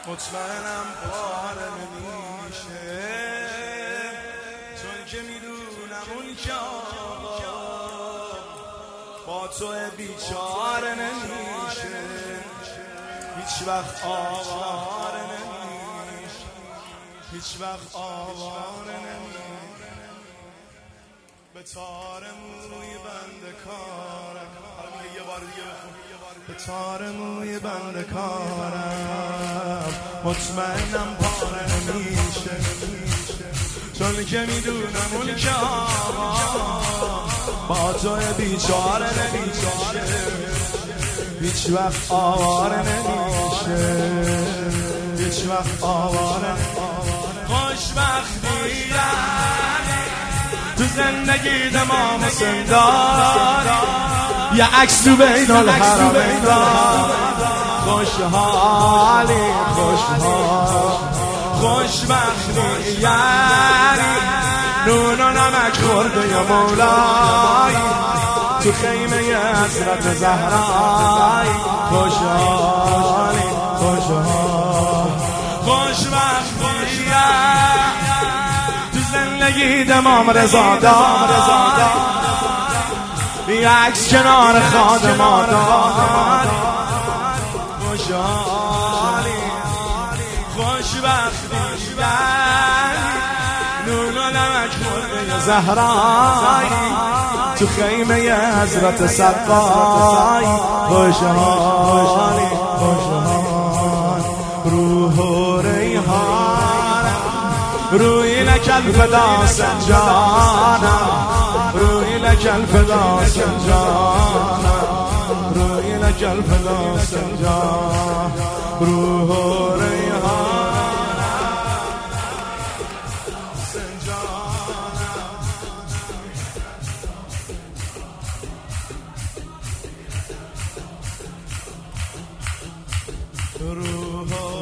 مطمئنم پاره نمیشه، چون که میدونم اون که آقا با تو بیچاره نمیشه، هیچ وقت آواره نمیشه، هیچ وقت آواره نمیشه. به تار موی بنده کارم، یه بار دیگه بخون. به تار موی بنده کارم مطمئنم پاره نمیشه، چون که میدونم اون که با تو بیچاره نمیشه، هیچ وقت آواره نمیشه، هیچ وقت آواره. خوشبختی تو زندگی دمام سندار، یه عکس تو بین الحرمین دار. خوشحالی خوشحال خوشبختی یعنی نون و نمک خورده یا مولای تو خیمه حضرت زهرای. خوشحالی خوشحال خوشبختی تو زندگی دمام رضا دار، یه عکس کنار خادم دار. خوشحالی خوشبختی نون و نمک خورده زهرای تو خیمه حضرت سقای. خوشحالی خوشحال روح و ریحان روی لکل فدا سنجانم، روی لکل فدا سنجانم، روی لکل فدا سنجانم. روح و ریحان سنجانم، روح